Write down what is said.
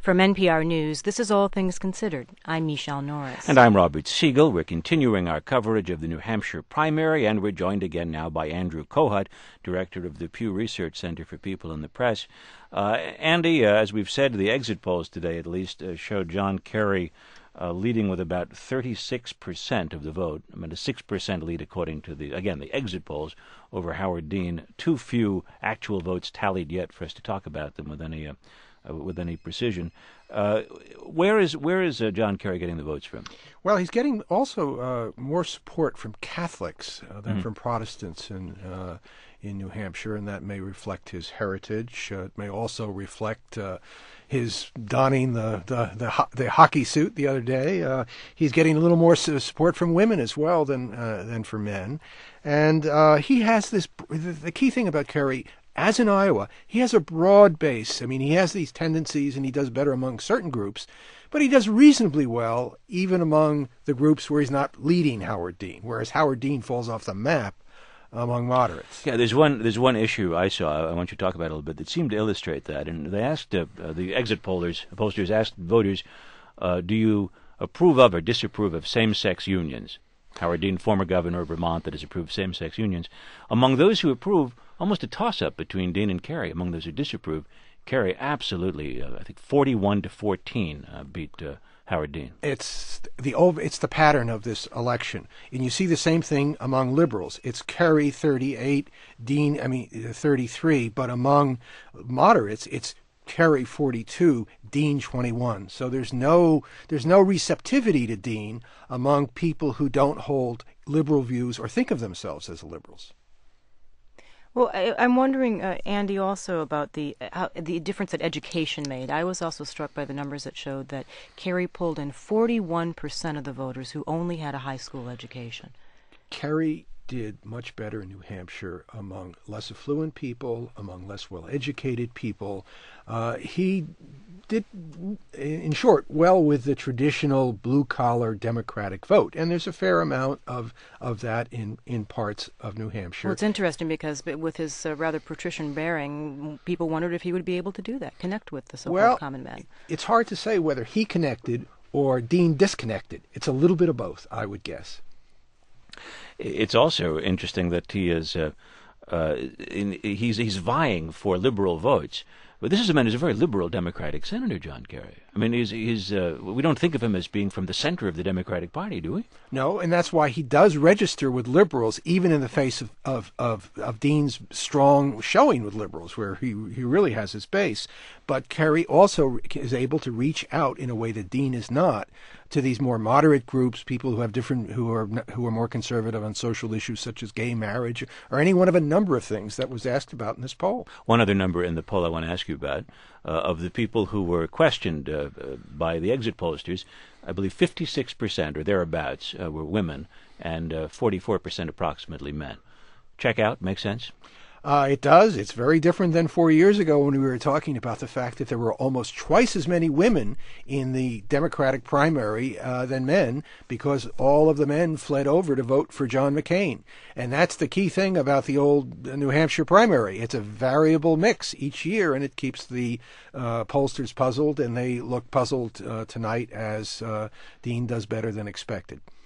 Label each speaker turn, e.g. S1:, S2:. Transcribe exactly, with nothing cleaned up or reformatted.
S1: From N P R News, this is All Things Considered. I'm Michelle Norris.
S2: And I'm Robert Siegel. We're continuing our coverage of the New Hampshire primary, and we're joined again now by Andrew Kohut, director of the Pew Research Center for People in the Press. Uh, Andy, uh, as we've said, the exit polls today at least uh, showed John Kerry uh, leading with about thirty-six percent of the vote. I mean, a six percent lead according to, the again, the exit polls over Howard Dean. Too few actual votes tallied yet for us to talk about them with any... Uh, Uh, with any precision. Uh, where is where is uh, John Kerry getting the votes from?
S3: Well, he's getting also uh, more support from Catholics uh, than
S2: mm-hmm.
S3: from Protestants in uh, in New Hampshire, and that may reflect his heritage. Uh, it may also reflect uh, his donning the the, the ho- the hockey suit the other day. Uh, he's getting a little more su- support from women as well than uh, than for men, and uh, he has this. The, the key thing about Kerry, as in Iowa, he has a broad base. I mean, he has these tendencies, and he does better among certain groups, but he does reasonably well even among the groups where he's not leading Howard Dean, whereas Howard Dean falls off the map among moderates.
S2: Yeah, there's one there's one issue I saw, I want you to talk about it a little bit, that seemed to illustrate that. And they asked, uh, uh, the exit pollers, pollsters asked voters, uh, do you approve of or disapprove of same-sex unions? Howard Dean, former governor of Vermont, that has approved same-sex unions. Among those who approve, almost a toss-up between Dean and Kerry. Among those who disapprove, Kerry absolutely, uh, I think, forty-one to fourteen uh, beat uh, Howard Dean.
S3: It's the it's the pattern of this election, and you see the same thing among liberals. It's Kerry thirty-eight, Dean, I mean thirty-three, but among moderates, it's Kerry forty-two, Dean twenty-one. So there's no there's no receptivity to Dean among people who don't hold liberal views or think of themselves as liberals.
S1: Well, I, I'm wondering, uh, Andy, also about the how, the difference that education made. I was also struck by the numbers that showed that Kerry pulled in forty-one percent of the voters who only had a high school education.
S3: Kerry did much better in New Hampshire among less affluent people, among less well-educated people. Uh, he did, in short, well with the traditional blue-collar Democratic vote. And there's a fair amount of, of that in, in parts of New Hampshire.
S1: Well, it's interesting because with his uh, rather patrician bearing, people wondered if he would be able to do that, connect with the so-called
S3: well,
S1: common man.
S3: It's hard to say whether he connected or Dean disconnected. It's a little bit of both, I would guess.
S2: It's also interesting that he is uh, uh, in, he's he's vying for liberal votes. But this is a man who's a very liberal Democratic senator, John Kerry. I mean, he's, he's uh, we don't think of him as being from the center of the Democratic Party, do we?
S3: No, and that's why he does register with liberals, even in the face of, of, of, of Dean's strong showing with liberals, where he, he really has his base. But Kerry also is able to reach out in a way that Dean is not to these more moderate groups, people who have different, who are who are more conservative on social issues such as gay marriage, or any one of a number of things that was asked about in this poll.
S2: One other number in the poll I want to ask you about, uh, of the people who were questioned uh, uh, by the exit pollsters, I believe fifty-six percent or thereabouts uh, were women, and uh, forty-four percent approximately men. Check out, make sense?
S3: Uh, it does. It's very different than four years ago when we were talking about the fact that there were almost twice as many women in the Democratic primary uh, than men, because all of the men fled over to vote for John McCain. And that's the key thing about the old New Hampshire primary. It's a variable mix each year, and it keeps the uh, pollsters puzzled, and they look puzzled uh, tonight as uh, Dean does better than expected.